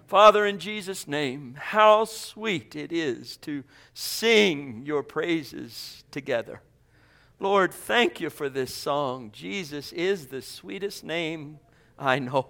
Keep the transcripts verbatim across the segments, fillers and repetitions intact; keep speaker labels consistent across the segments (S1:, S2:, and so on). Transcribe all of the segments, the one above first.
S1: Father, in Jesus' name, how sweet it is to sing your praises together. Lord, thank you for this song. Jesus is the sweetest name I know.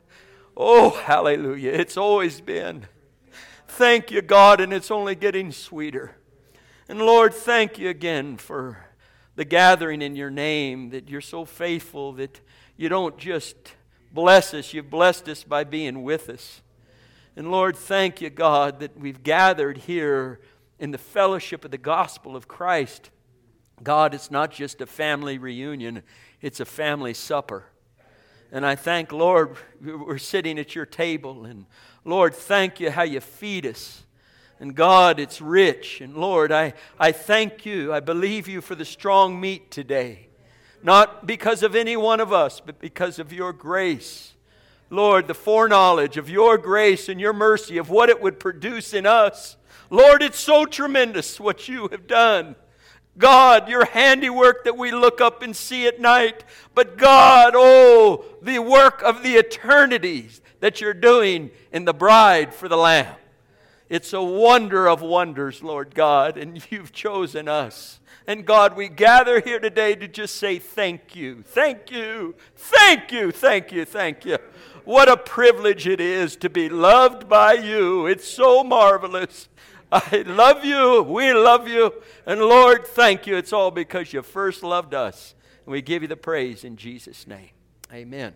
S1: Oh, hallelujah. It's always been. Thank you, God, and it's only getting sweeter. And Lord, thank you again for the gathering in your name, that you're so faithful that you don't just bless us, you've blessed us by being with us. And Lord, thank you, God, that we've gathered here in the fellowship of the gospel of Christ. God, it's not just a family reunion, it's a family supper. And I thank, Lord, we're sitting at your table. And Lord, thank you how you feed us. And God, it's rich. And Lord, I, I thank you. I believe you for the strong meat today. Not because of any one of us, but because of your grace. Lord, the foreknowledge of your grace and your mercy of what it would produce in us. Lord, it's so tremendous what you have done. God, your handiwork that we look up and see at night. But God, oh, the work of the eternities that you're doing in the bride for the Lamb. It's a wonder of wonders, Lord God, and you've chosen us. And God, we gather here today to just say thank you, thank you, thank you, thank you, thank you. What a privilege it is to be loved by you. It's so marvelous. I love you. We love you. And Lord, thank you. It's all because you first loved us. And we give you the praise in Jesus' name. Amen.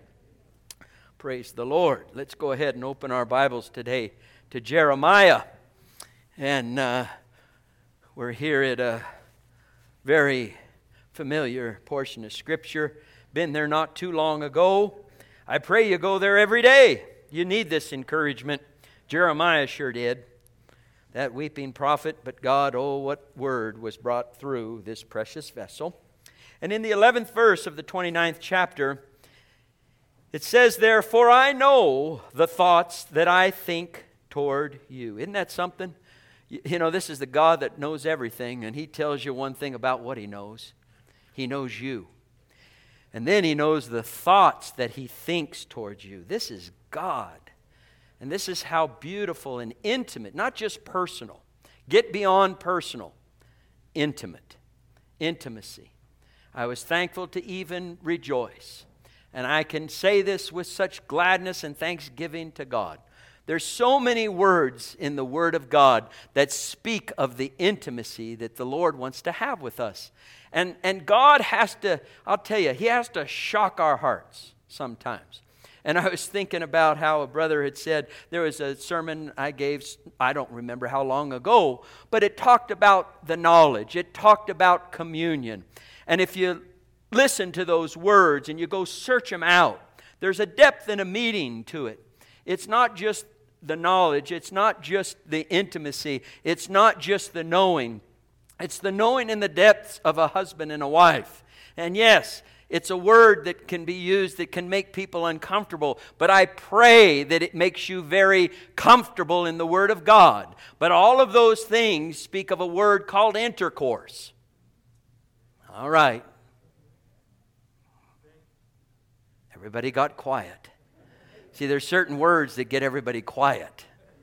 S1: Praise the Lord. Let's go ahead and open our Bibles today to Jeremiah. And uh, we're here at a very familiar portion of Scripture. Been there not too long ago. I pray you go there every day. You need this encouragement. Jeremiah sure did. That weeping prophet, but God, oh, what word was brought through this precious vessel. And in the eleventh verse of the twenty-ninth chapter, it says there, "For I know the thoughts that I think toward you." Isn't that something? You know, this is the God that knows everything, and He tells you one thing about what He knows. He knows you. And then He knows the thoughts that He thinks towards you. This is God. And this is how beautiful and intimate, not just personal. Get beyond personal. Intimate. Intimacy. I was thankful to even rejoice. And I can say this with such gladness and thanksgiving to God. There's so many words in the Word of God that speak of the intimacy that the Lord wants to have with us. And, and God has to, I'll tell you, He has to shock our hearts sometimes. And I was thinking about how a brother had said, there was a sermon I gave, I don't remember how long ago, but it talked about the knowledge. It talked about communion. And if you listen to those words and you go search them out, there's a depth and a meaning to it. It's not just the knowledge. It's not just the intimacy. It's not just the knowing. It's the knowing in the depths of a husband and a wife. And yes, it's a word that can be used that can make people uncomfortable. But I pray that it makes you very comfortable in the Word of God. But all of those things speak of a word called intercourse. All right. Everybody got quiet. See, there's certain words that get everybody quiet.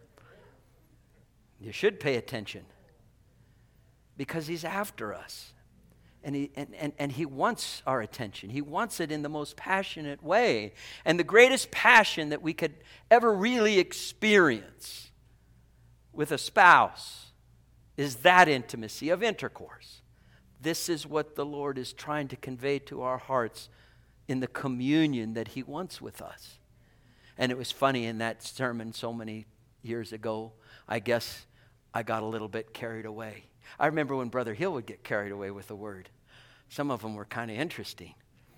S1: You should pay attention. Because He's after us. And he, and, and, and he wants our attention. He wants it in the most passionate way. And the greatest passion that we could ever really experience with a spouse is that intimacy of intercourse. This is what the Lord is trying to convey to our hearts in the communion that He wants with us. And it was funny in that sermon so many years ago, I guess I got a little bit carried away. I remember when Brother Hill would get carried away with the word. Some of them were kind of interesting.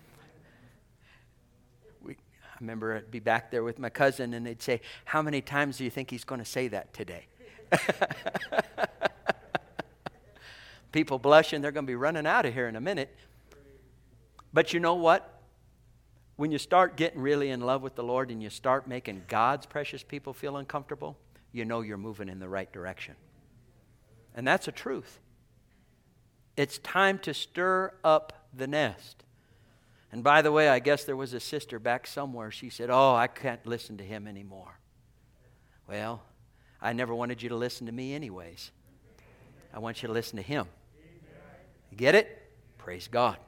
S1: We, I remember I'd be back there with my cousin and they'd say, "How many times do you think he's going to say that today?" People blushing, they're going to be running out of here in a minute. But you know what? When you start getting really in love with the Lord and you start making God's precious people feel uncomfortable, you know you're moving in the right direction. And that's a truth. It's time to stir up the nest. And by the way, I guess there was a sister back somewhere. She said, "Oh, I can't listen to him anymore." Well, I never wanted you to listen to me anyways. I want you to listen to Him. You get it? Praise God.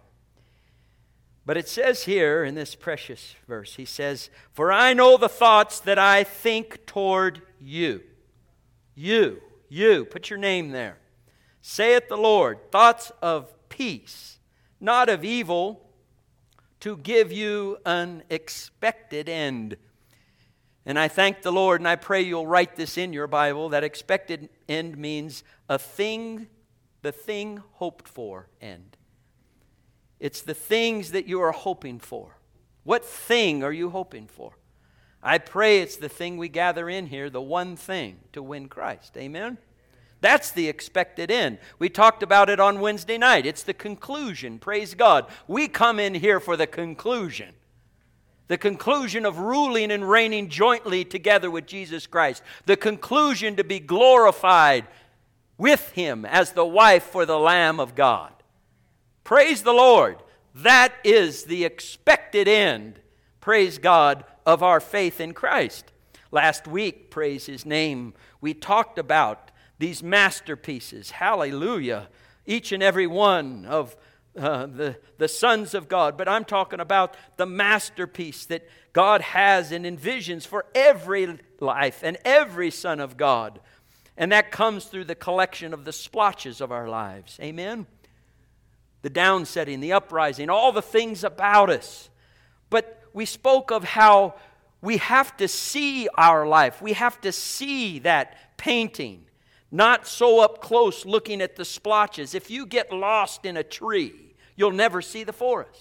S1: But it says here in this precious verse, He says, "For I know the thoughts that I think toward you." You, you, put your name there. Saith the Lord, thoughts of peace, not of evil, to give you an expected end. And I thank the Lord, and I pray you'll write this in your Bible, that expected end means a thing, the thing hoped for end. It's the things that you are hoping for. What thing are you hoping for? I pray it's the thing we gather in here, the one thing, to win Christ. Amen? That's the expected end. We talked about it on Wednesday night. It's the conclusion. Praise God. We come in here for the conclusion. The conclusion of ruling and reigning jointly together with Jesus Christ. The conclusion to be glorified with Him as the wife for the Lamb of God. Praise the Lord. That is the expected end, praise God, of our faith in Christ. Last week, praise His name, we talked about these masterpieces. Hallelujah. Each and every one of uh, the, the sons of God. But I'm talking about the masterpiece that God has and envisions for every life and every son of God. And that comes through the collection of the splotches of our lives. Amen? The downsetting, the uprising, all the things about us. But we spoke of how we have to see our life. We have to see that painting. Not so up close looking at the splotches. If you get lost in a tree, you'll never see the forest.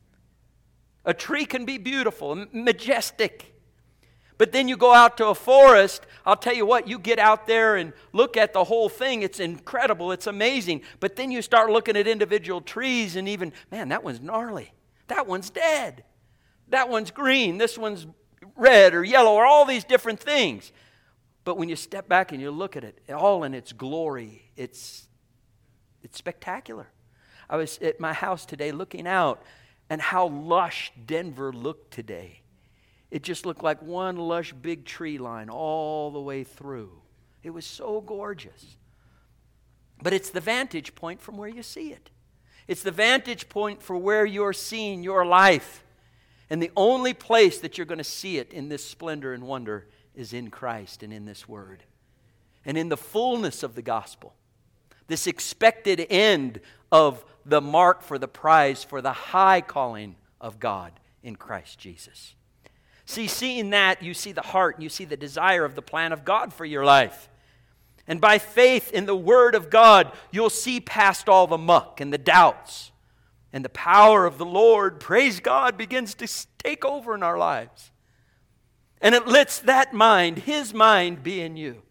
S1: A tree can be beautiful, majestic. But then you go out to a forest, I'll tell you what, you get out there and look at the whole thing. It's incredible, it's amazing. But then you start looking at individual trees and even, man, that one's gnarly. That one's dead. That one's green. This one's red or yellow or all these different things. But when you step back and you look at it, all in its glory, it's, it's spectacular. I was at my house today looking out, and how lush Denver looked today. It just looked like one lush big tree line all the way through. It was so gorgeous. But it's the vantage point from where you see it. It's the vantage point for where you're seeing your life. And the only place that you're going to see it in this splendor and wonder is in Christ and in this Word. And in the fullness of the gospel. This expected end of the mark for the prize for the high calling of God in Christ Jesus. See, seeing that, you see the heart and you see the desire of the plan of God for your life. And by faith in the Word of God, you'll see past all the muck and the doubts. And the power of the Lord, praise God, begins to take over in our lives. And it lets that mind, His mind, be in you.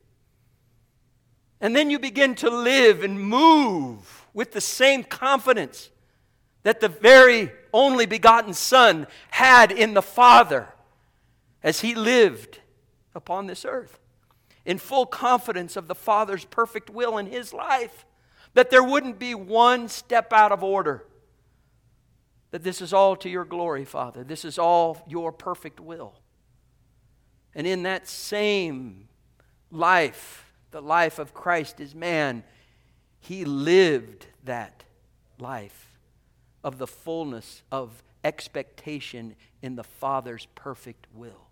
S1: And then you begin to live and move with the same confidence that the very only begotten Son had in the Father as He lived upon this earth. In full confidence of the Father's perfect will in His life. That there wouldn't be one step out of order. That this is all to your glory, Father. This is all your perfect will. And in that same life, the life of Christ as man, He lived that life of the fullness of expectation in the Father's perfect will.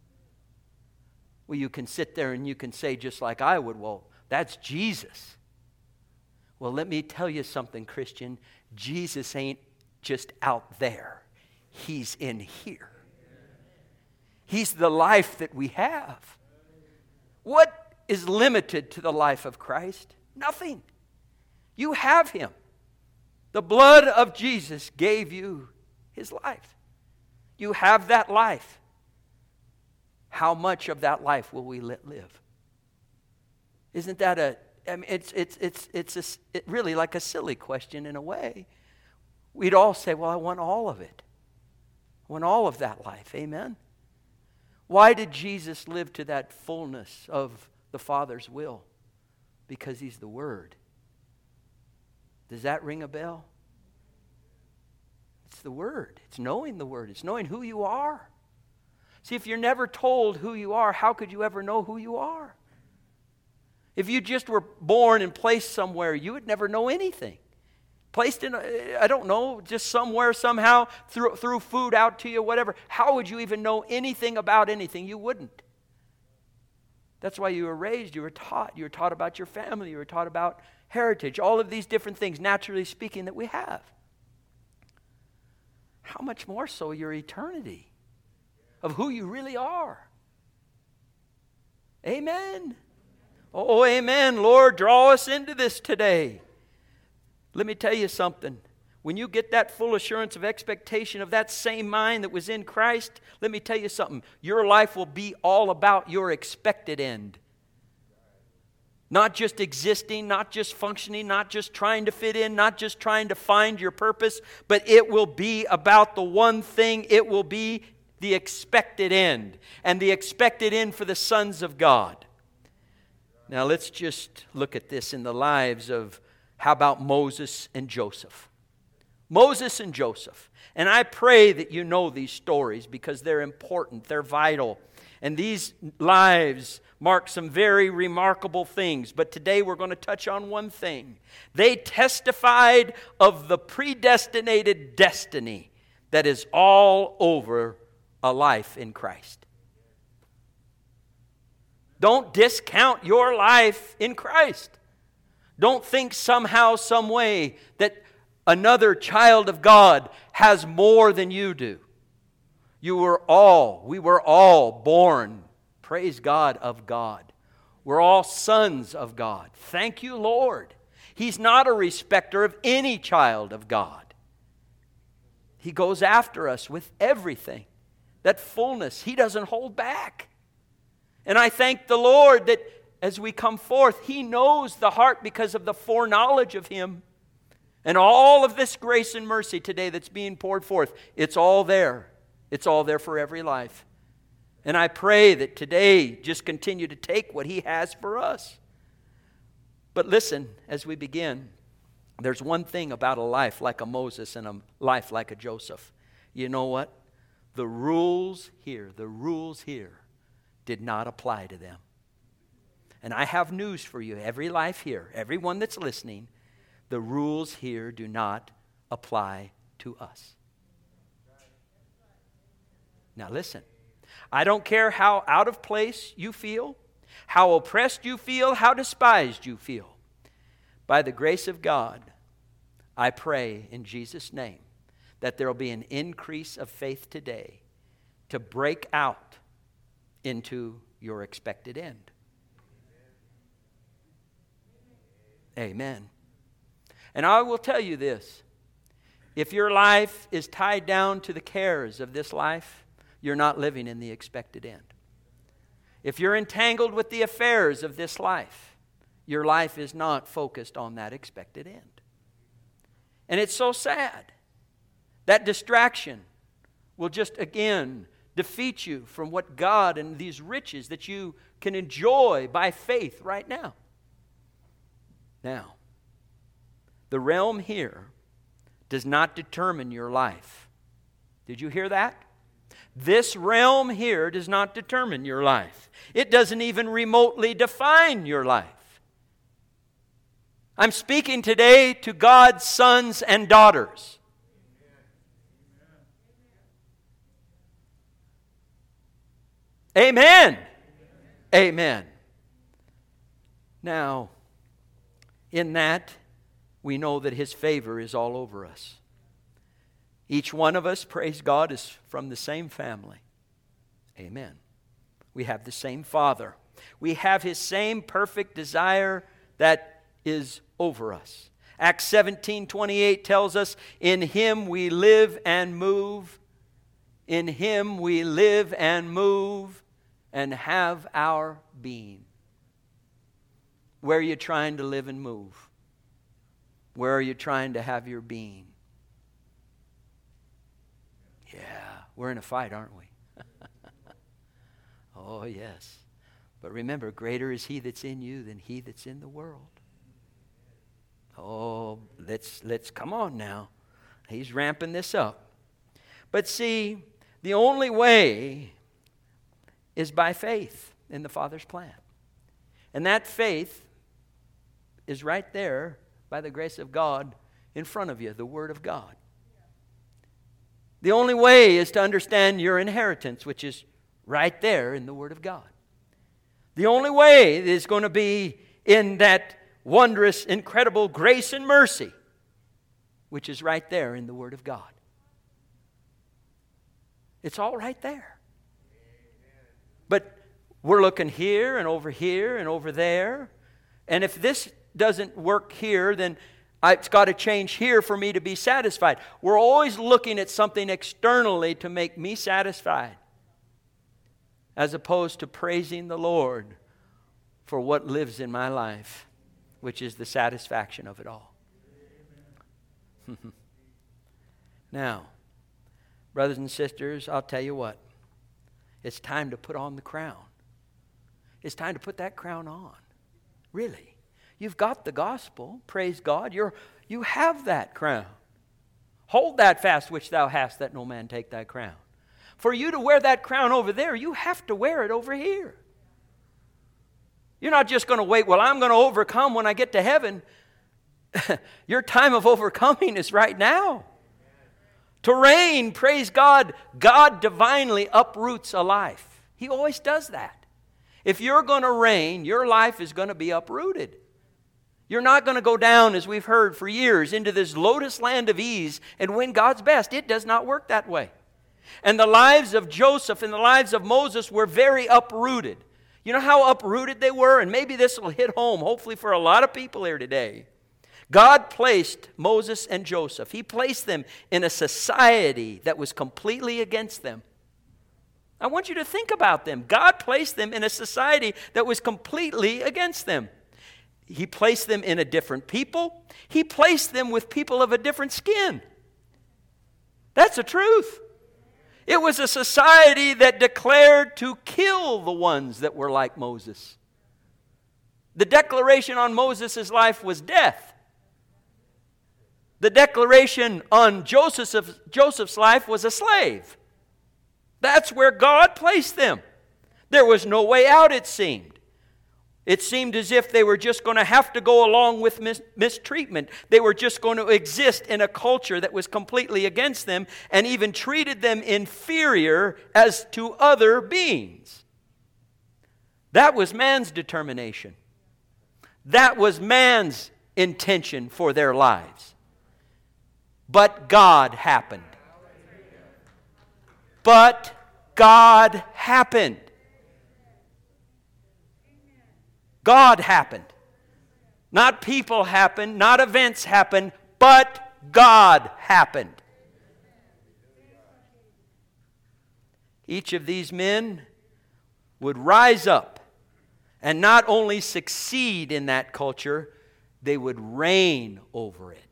S1: Well, you can sit there and you can say just like I would, well, that's Jesus. Well, let me tell you something, Christian. Jesus ain't just out there. He's in here. He's the life that we have. What is limited to the life of Christ? Nothing. You have Him. The blood of Jesus gave you His life. You have that life. How much of that life will we let live? Isn't that a, I mean, it's, it's, it's, it's a, it really like a silly question in a way. We'd all say, well, I want all of it. I want all of that life. Amen? Why did Jesus live to that fullness of the Father's will? Because He's the Word. Does that ring a bell? It's the Word. It's knowing the Word. It's knowing who you are. See, if you're never told who you are, how could you ever know who you are? If you just were born and placed somewhere, you would never know anything. Placed in, I don't know, just somewhere, somehow, threw, threw food out to you, whatever. How would you even know anything about anything? You wouldn't. That's why you were raised, you were taught. You were taught about your family, you were taught about heritage, all of these different things, naturally speaking, that we have. How much more so your eternity of who you really are? Amen. Oh, amen. Lord, draw us into this today. Let me tell you something. When you get that full assurance of expectation of that same mind that was in Christ, let me tell you something. Your life will be all about your expected end. Not just existing, not just functioning, not just trying to fit in, not just trying to find your purpose, but it will be about the one thing. It will be the expected end, and the expected end for the sons of God. Now let's just look at this in the lives of, how about Moses and Joseph? Moses and Joseph. And I pray that you know these stories because they're important, they're vital. And these lives mark some very remarkable things. But today we're going to touch on one thing. They testified of the predestinated destiny that is all over a life in Christ. Don't discount your life in Christ. Don't think somehow, some way that another child of God has more than you do. You were all, we were all born, praise God, of God. We're all sons of God. Thank you, Lord. He's not a respecter of any child of God. He goes after us with everything. That fullness, He doesn't hold back. And I thank the Lord that as we come forth, He knows the heart because of the foreknowledge of Him. And all of this grace and mercy today that's being poured forth, it's all there. It's all there for every life. And I pray that today just continue to take what He has for us. But listen, as we begin, there's one thing about a life like a Moses and a life like a Joseph. You know what? The rules here, the rules here did not apply to them. And I have news for you, every life here, everyone that's listening, the rules here do not apply to us. Now listen, I don't care how out of place you feel, how oppressed you feel, how despised you feel. By the grace of God, I pray in Jesus' name that there will be an increase of faith today to break out into your expected end. Amen. And I will tell you this. If your life is tied down to the cares of this life, you're not living in the expected end. If you're entangled with the affairs of this life, your life is not focused on that expected end. And it's so sad. That distraction will just, again, defeat you from what God and these riches that you can enjoy by faith right now. Now, the realm here does not determine your life. Did you hear that? This realm here does not determine your life. It doesn't even remotely define your life. I'm speaking today to God's sons and daughters. Amen. Amen. Now, in that, we know that His favor is all over us. Each one of us, praise God, is from the same family. Amen. We have the same Father. We have His same perfect desire that is over us. Acts seventeen twenty-eight tells us, in Him we live and move. In Him we live and move and have our being. Where are you trying to live and move? Where are you trying to have your being? Yeah, we're in a fight, aren't we? Oh, yes. But remember, greater is He that's in you than he that's in the world. Oh, let's, let's, come on now. He's ramping this up. But see, the only way is by faith in the Father's plan. And that faith is right there by the grace of God in front of you, the Word of God. The only way is to understand your inheritance, which is right there in the Word of God. The only way is going to be in that wondrous, incredible grace and mercy, which is right there in the Word of God. It's all right there. But we're looking here and over here and over there. And if this doesn't work here, then it's got to change here for me to be satisfied. We're always looking at something externally to make me satisfied, as opposed to praising the Lord for what lives in my life, which is the satisfaction of it all. Now, brothers and sisters, I'll tell you what. It's time to put on the crown. It's time to put that crown on. Really. You've got the gospel. Praise God. You're, you have that crown. Hold that fast which thou hast, that no man take thy crown. For you to wear that crown over there, you have to wear it over here. You're not just going to wait, well, I'm going to overcome when I get to heaven. Your time of overcoming is right now. To reign, praise God, God divinely uproots a life. He always does that. If you're going to reign, your life is going to be uprooted. You're not going to go down, as we've heard for years, into this lotus land of ease and win God's best. It does not work that way. And the lives of Joseph and the lives of Moses were very uprooted. You know how uprooted they were? And maybe this will hit home, hopefully for a lot of people here today. God placed Moses and Joseph. He placed them in a society that was completely against them. I want you to think about them. God placed them in a society that was completely against them. He placed them in a different people. He placed them with people of a different skin. That's the truth. It was a society that declared to kill the ones that were like Moses. The declaration on Moses' life was death. The declaration on Joseph's, Joseph's life was a slave. That's where God placed them. There was no way out, it seemed. It seemed as if they were just going to have to go along with mis- mistreatment. They were just going to exist in a culture that was completely against them and even treated them inferior as to other beings. That was man's determination. That was man's intention for their lives. But God happened. But God happened. God happened. Not people happened, not events happened, but God happened. Each of these men would rise up and not only succeed in that culture, they would reign over it.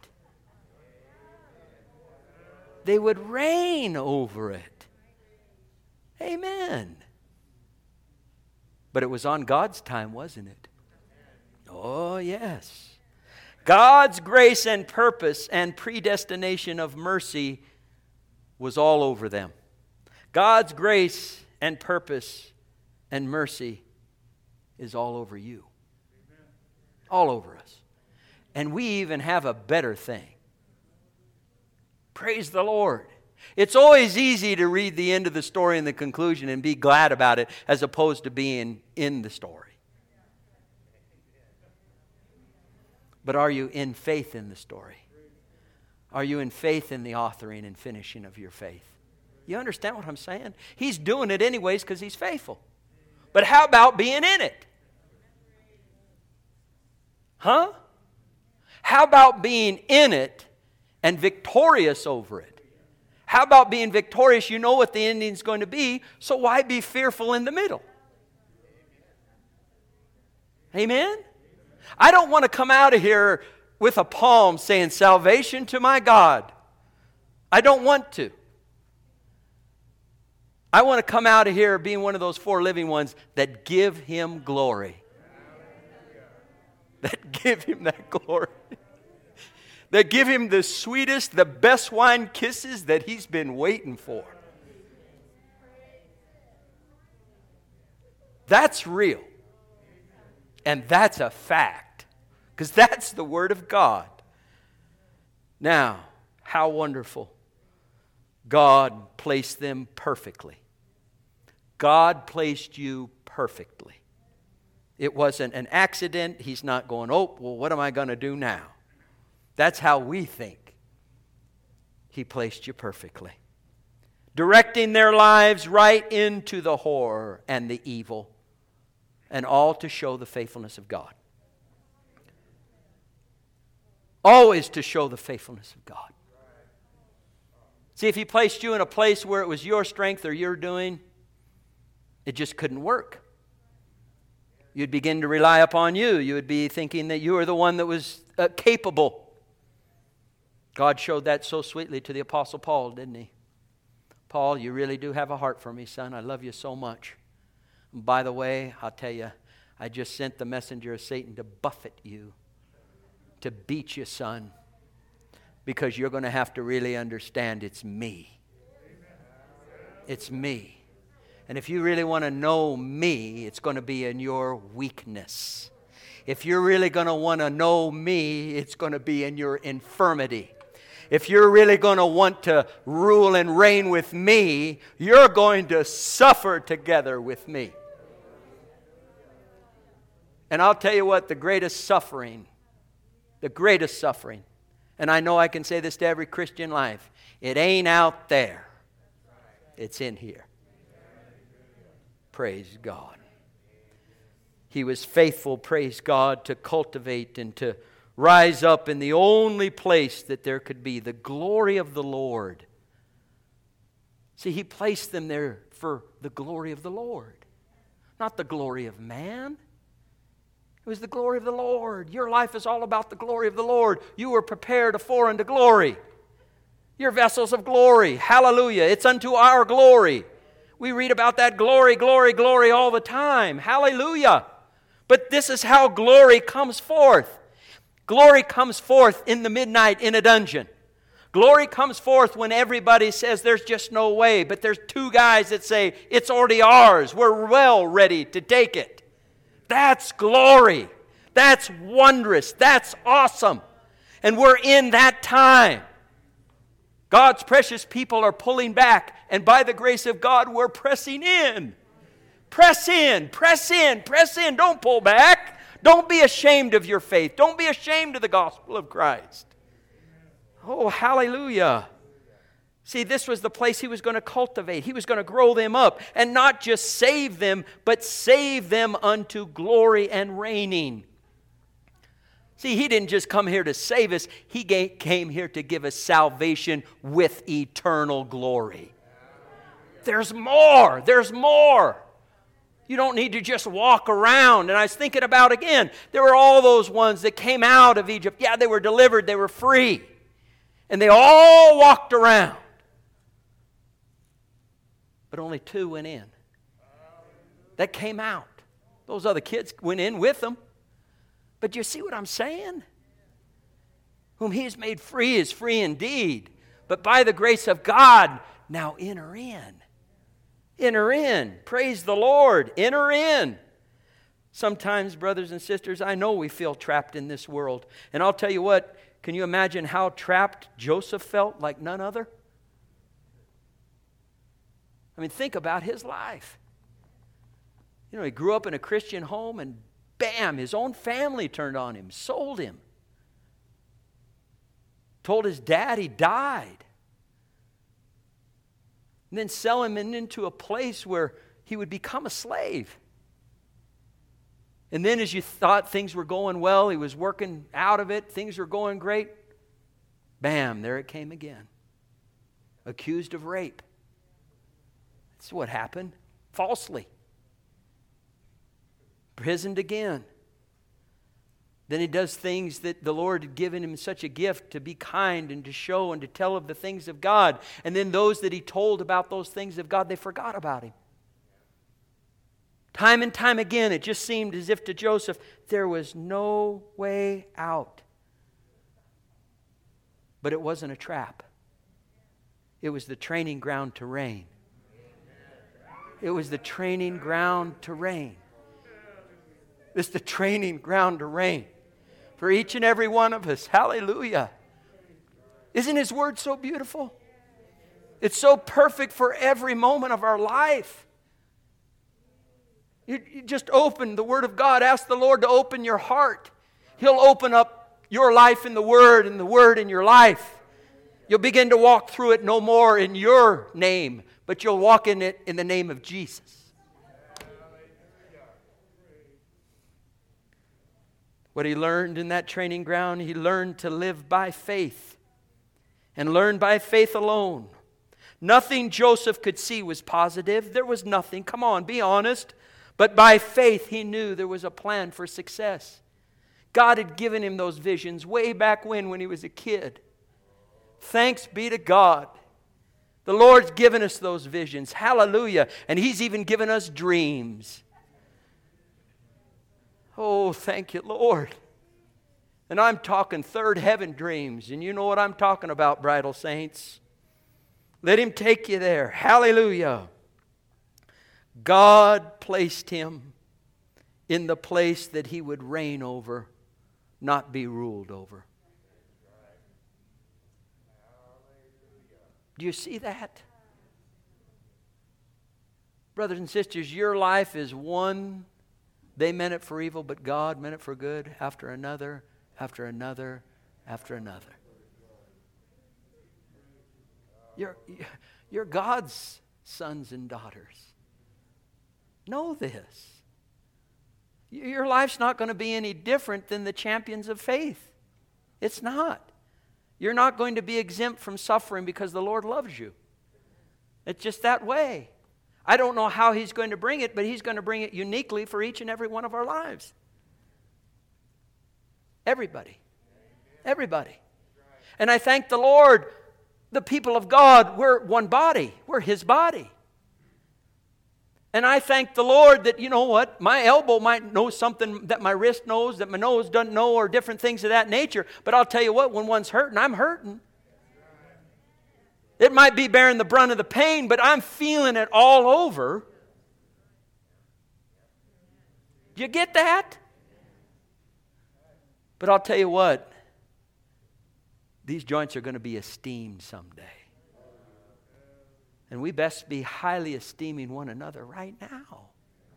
S1: They would reign over it. Amen. But it was on God's time, wasn't it? Oh, yes. God's grace and purpose and predestination of mercy was all over them. God's grace and purpose and mercy is all over you. All over us. And we even have a better thing. Praise the Lord. It's always easy to read the end of the story and the conclusion and be glad about it as opposed to being in the story. But are you in faith in the story? Are you in faith in the authoring and finishing of your faith? You understand what I'm saying? He's doing it anyways because He's faithful. But how about being in it? Huh? How about being in it and victorious over it? How about being victorious? You know what the ending's going to be, so why be fearful in the middle? Amen? I don't want to come out of here with a palm saying, salvation to my God. I don't want to. I want to come out of here being one of those four living ones that give Him glory. That give Him that glory. That give Him the sweetest, the best wine kisses that He's been waiting for. That's real. And that's a fact. Because that's the Word of God. Now, how wonderful. God placed them perfectly. God placed you perfectly. It wasn't an accident. He's not going, oh, well, what am I going to do now? That's how we think. He placed you perfectly. Directing their lives right into the horror and the evil, and all to show the faithfulness of God. Always to show the faithfulness of God. See, if He placed you in a place where it was your strength or your doing, it just couldn't work. You'd begin to rely upon you. You would be thinking that you were the one that was uh, capable. God showed that so sweetly to the Apostle Paul, didn't He? Paul, you really do have a heart for me, son. I love you so much. And by the way, I'll tell you, I just sent the messenger of Satan to buffet you, to beat you, son, because you're going to have to really understand it's me. It's me. And if you really want to know me, it's going to be in your weakness. If you're really going to want to know me, it's going to be in your infirmity. If you're really going to want to rule and reign with me, you're going to suffer together with me. And I'll tell you what, the greatest suffering, the greatest suffering, and I know I can say this to every Christian life, it ain't out there. It's in here. Praise God. He was faithful, praise God, to cultivate and to rise up in the only place that there could be, the glory of the Lord. See, He placed them there for the glory of the Lord, not the glory of man. It was the glory of the Lord. Your life is all about the glory of the Lord. You were prepared afore unto glory. You're vessels of glory. Hallelujah. It's unto our glory. We read about that glory, glory, glory all the time. Hallelujah. But this is how glory comes forth. Glory comes forth in the midnight in a dungeon. Glory comes forth when everybody says there's just no way. But there's two guys that say it's already ours. We're well ready to take it. That's glory. That's wondrous. That's awesome. And we're in that time. God's precious people are pulling back, and by the grace of God, we're pressing in. Press in, press in, press in. Don't pull back. Don't be ashamed of your faith. Don't be ashamed of the gospel of Christ. Oh, hallelujah. See, this was the place He was going to cultivate. He was going to grow them up, and not just save them, but save them unto glory and reigning. See, He didn't just come here to save us. He came here to give us salvation with eternal glory. There's more. There's more. You don't need to just walk around. And I was thinking about, again, there were all those ones that came out of Egypt. Yeah, they were delivered. They were free. And they all walked around. But only two went in. That came out. Those other kids went in with them. But you see what I'm saying? Whom He has made free is free indeed. But by the grace of God, now enter in. Enter in. Praise the Lord. Enter in. Sometimes, brothers and sisters, I know we feel trapped in this world. And I'll tell you what, can you imagine how trapped Joseph felt like none other? I mean, think about his life. You know, he grew up in a Christian home and bam, his own family turned on him, sold him. Told his dad he died. And then sell him into a place where he would become a slave. And then as you thought things were going well, he was working out of it, things were going great, bam, there it came again. Accused of rape. That's what happened. Falsely. Imprisoned again. Then he does things that the Lord had given him such a gift to be kind and to show and to tell of the things of God. And then those that he told about those things of God, they forgot about him. Time and time again, it just seemed as if to Joseph, there was no way out. But it wasn't a trap. It was the training ground to reign. It was the training ground to reign. It's the training ground to reign for each and every one of us. Hallelujah. Isn't His Word so beautiful? It's so perfect for every moment of our life. You, you just open the Word of God. Ask the Lord to open your heart. He'll open up your life in the Word and the Word in your life. You'll begin to walk through it no more in your name, but you'll walk in it in the name of Jesus. What he learned in that training ground, he learned to live by faith and learn by faith alone. Nothing Joseph could see was positive. There was nothing. Come on, be honest. But by faith, he knew there was a plan for success. God had given him those visions way back when, when he was a kid. Thanks be to God. The Lord's given us those visions. Hallelujah. And He's even given us dreams. Oh, thank you, Lord. And I'm talking third heaven dreams. And you know what I'm talking about, bridal saints. Let Him take you there. Hallelujah. God placed him in the place that he would reign over, not be ruled over. Do you see that? Brothers and sisters, your life is one. They meant it for evil, but God meant it for good, after another, after another, after another. You're, you're God's sons and daughters. Know this. Your life's not going to be any different than the champions of faith. It's not. You're not going to be exempt from suffering because the Lord loves you. It's just that way. I don't know how He's going to bring it, but He's going to bring it uniquely for each and every one of our lives. Everybody. Everybody. And I thank the Lord, the people of God, we're one body. We're His body. And I thank the Lord that, you know what, my elbow might know something that my wrist knows, that my nose doesn't know, or different things of that nature. But I'll tell you what, when one's hurting, I'm hurting. It might be bearing the brunt of the pain, but I'm feeling it all over. Do you get that? But I'll tell you what, these joints are going to be esteemed someday. And we best be highly esteeming one another right now.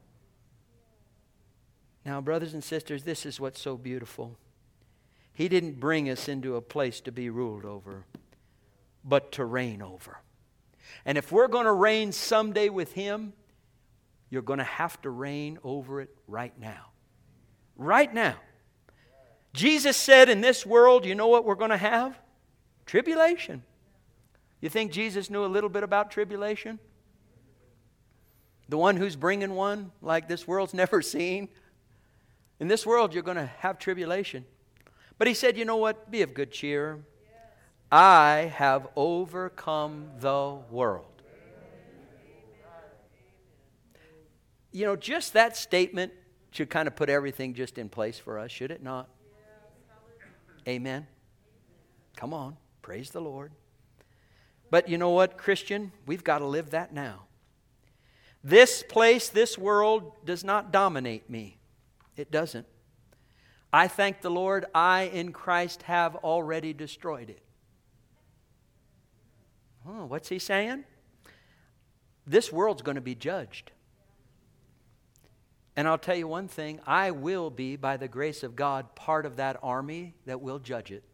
S1: Now, brothers and sisters, this is what's so beautiful. He didn't bring us into a place to be ruled over, but to reign over. And if we're going to reign someday with Him, you're going to have to reign over it right now. Right now. Jesus said in this world, you know what we're going to have? Tribulation. You think Jesus knew a little bit about tribulation? The one who's bringing one like this world's never seen. In this world, you're going to have tribulation. But He said, you know what? Be of good cheer. I have overcome the world. You know, just that statement should kind of put everything just in place for us, should it not? Amen. Come on. Praise the Lord. But you know what, Christian? We've got to live that now. This place, this world does not dominate me. It doesn't. I thank the Lord, I in Christ have already destroyed it. Oh, what's He saying? This world's going to be judged. And I'll tell you one thing, I will be, by the grace of God, part of that army that will judge it.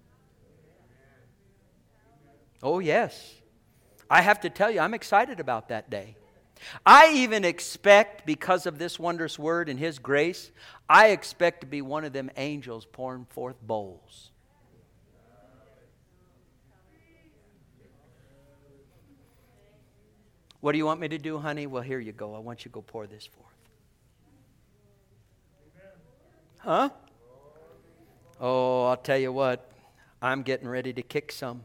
S1: Oh, yes. I have to tell you, I'm excited about that day. I even expect, because of this wondrous word and His grace, I expect to be one of them angels pouring forth bowls. What do you want me to do, honey? Well, here you go. I want you to go pour this forth. Huh? Oh, I'll tell you what. I'm getting ready to kick some.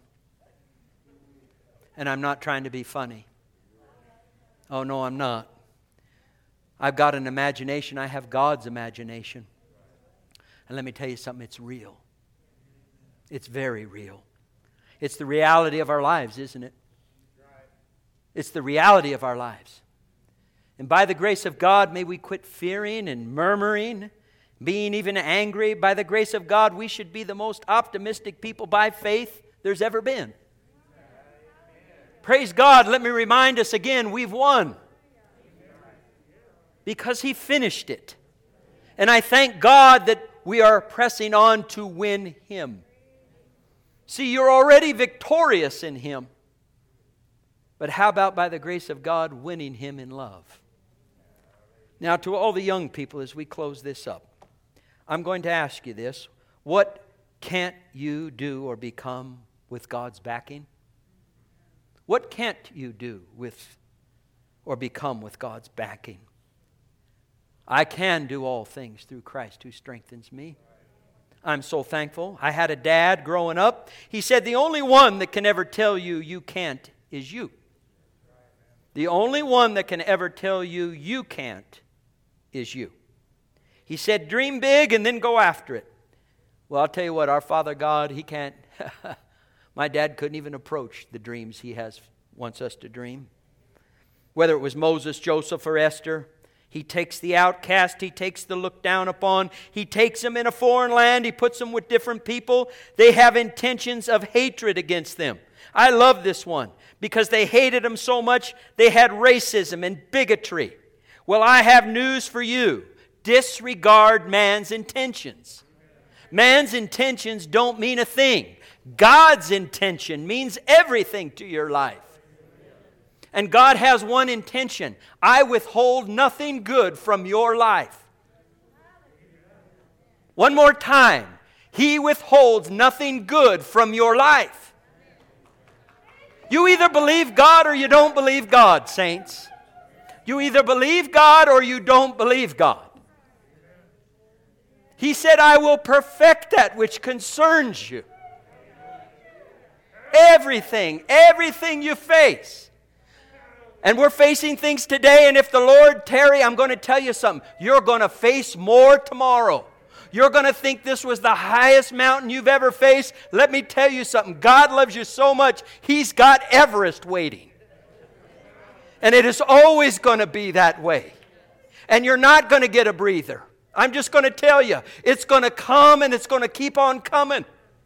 S1: And I'm not trying to be funny. Oh, no, I'm not. I've got an imagination. I have God's imagination. And let me tell you something, it's real. It's very real. It's the reality of our lives, isn't it? It's the reality of our lives. And by the grace of God, may we quit fearing and murmuring, being even angry. By the grace of God, we should be the most optimistic people by faith there's ever been. Praise God. Let me remind us again, we've won. Because He finished it. And I thank God that we are pressing on to win Him. See, you're already victorious in Him. But how about by the grace of God winning Him in love? Now, to all the young people, as we close this up, I'm going to ask you this. What can't you do or become with God's backing? What can't you do with or become with God's backing? I can do all things through Christ who strengthens me. I'm so thankful. I had a dad growing up. He said the only one that can ever tell you you can't is you. The only one that can ever tell you you can't is you. He said, dream big and then go after it. Well, I'll tell you what, our Father God, He can't. My dad couldn't even approach the dreams He has wants us to dream. Whether it was Moses, Joseph, or Esther, He takes the outcast, He takes the looked down upon, He takes them in a foreign land, He puts them with different people. They have intentions of hatred against them. I love this one because they hated Him so much, they had racism and bigotry. Well, I have news for you. Disregard man's intentions. Man's intentions don't mean a thing. God's intention means everything to your life. And God has one intention. I withhold nothing good from your life. One more time. He withholds nothing good from your life. You either believe God or you don't believe God, saints. You either believe God or you don't believe God. He said, I will perfect that which concerns you. Everything, everything you face. And we're facing things today, and if the Lord tarry, I'm going to tell you something. You're going to face more tomorrow. You're going to think this was the highest mountain you've ever faced. Let me tell you something. God loves you so much, He's got Everest waiting. And it is always going to be that way. And you're not going to get a breather. I'm just going to tell you. It's going to come and it's going to keep on coming.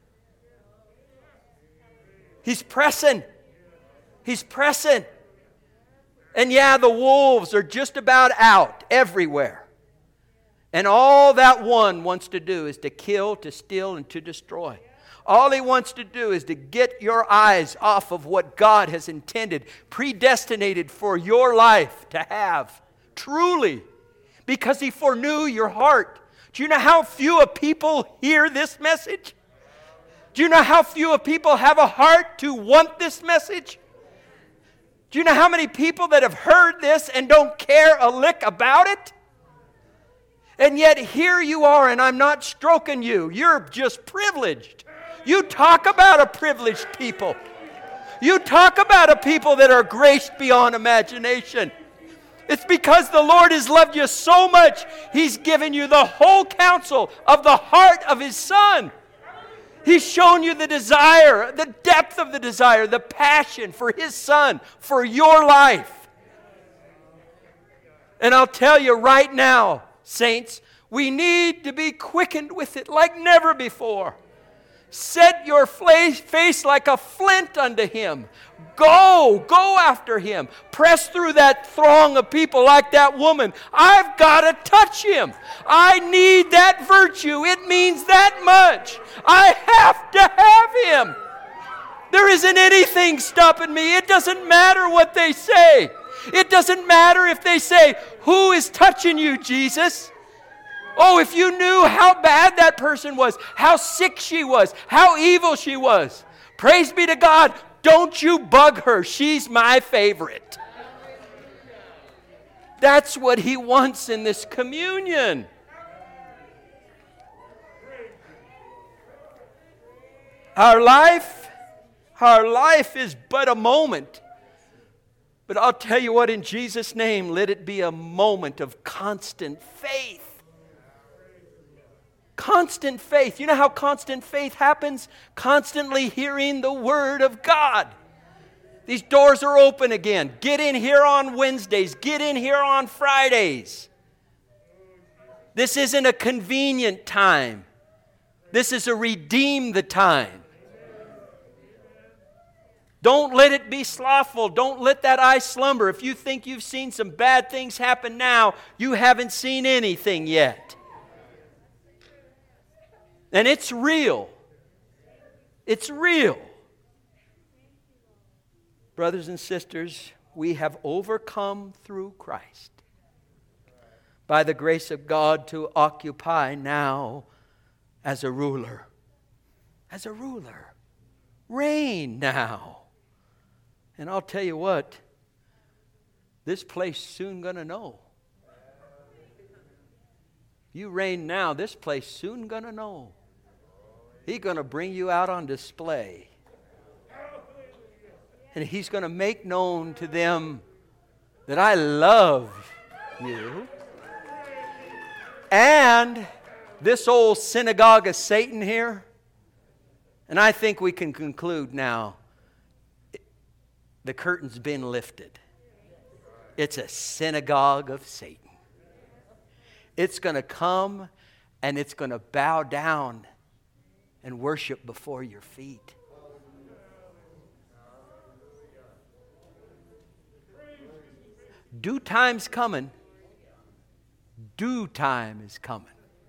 S1: He's pressing. He's pressing. And yeah, the wolves are just about out everywhere. And all that one wants to do is to kill, to steal, and to destroy. All he wants to do is to get your eyes off of what God has intended, predestinated for your life to have. Truly. Because He foreknew your heart. Do you know how few of people hear this message? Do you know how few of people have a heart to want this message? Do you know how many people that have heard this and don't care a lick about it? And yet here you are, and I'm not stroking you. You're just privileged. You talk about a privileged people. You talk about a people that are graced beyond imagination. It's because the Lord has loved you so much, He's given you the whole counsel of the heart of His Son. He's shown you the desire, the depth of the desire, the passion for His Son, for your life. And I'll tell you right now, saints, we need to be quickened with it like never before. Set your face like a flint unto Him. Go, go after Him. Press through that throng of people like that woman. I've got to touch Him. I need that virtue. It means that much. I have to have Him. There isn't anything stopping me. It doesn't matter what they say. It doesn't matter if they say, who is touching you, Jesus? Oh, if you knew how bad that person was, how sick she was, how evil she was. Praise be to God. Don't you bug her. She's my favorite. That's what He wants in this communion. Our life, our life is but a moment. But I'll tell you what, in Jesus' name, let it be a moment of constant faith. Constant faith. You know how constant faith happens? Constantly hearing the Word of God. These doors are open again. Get in here on Wednesdays. Get in here on Fridays. This isn't a convenient time. This is a redeem the time. Don't let it be slothful. Don't let that eye slumber. If you think you've seen some bad things happen now, you haven't seen anything yet. And it's real. It's real. Brothers and sisters, we have overcome through Christ by the grace of God to occupy now as a ruler. As a ruler. Reign now. And I'll tell you what, this place soon going to know. You reign now, this place soon going to know. He's going to bring you out on display. And He's going to make known to them that I love you. And this old synagogue of Satan here, and I think we can conclude now, the curtain's been lifted. It's a synagogue of Satan. It's going to come and it's going to bow down and worship before your feet. Due time's coming. Due time is coming.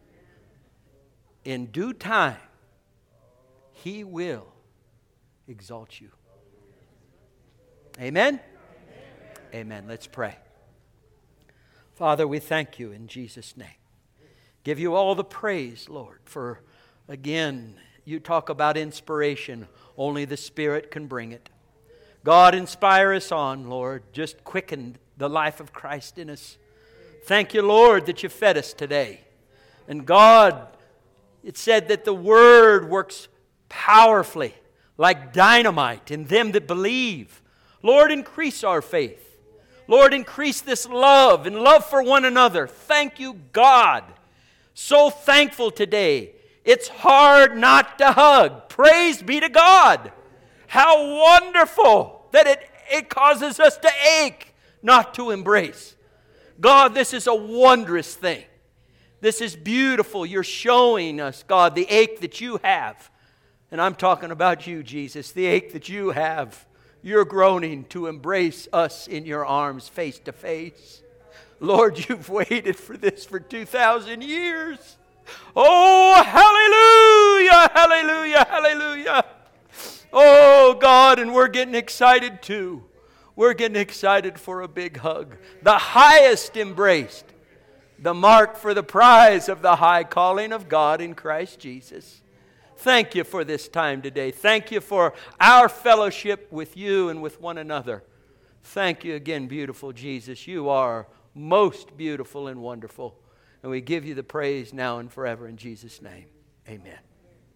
S1: In due time, He will exalt you. Amen? Amen? Amen. Let's pray. Father, we thank You in Jesus' name. Give You all the praise, Lord, for, again, You talk about inspiration. Only the Spirit can bring it. God, inspire us on, Lord. Just quicken the life of Christ in us. Thank You, Lord, that You fed us today. And God, it said that the Word works powerfully like dynamite in them that believe. Lord, increase our faith. Lord, increase this love and love for one another. Thank You, God. So thankful today. It's hard not to hug. Praise be to God. How wonderful that it, it causes us to ache not to embrace. God, this is a wondrous thing. This is beautiful. You're showing us, God, the ache that You have. And I'm talking about You, Jesus, the ache that You have. You're groaning to embrace us in Your arms face to face. Lord, You've waited for this for two thousand years. Oh, hallelujah, hallelujah, hallelujah. Oh, God, and we're getting excited too. We're getting excited for a big hug. The highest embraced. The mark for the prize of the high calling of God in Christ Jesus. Thank You for this time today. Thank You for our fellowship with You and with one another. Thank You again, beautiful Jesus. You are most beautiful and wonderful. And we give You the praise now and forever in Jesus' name. Amen.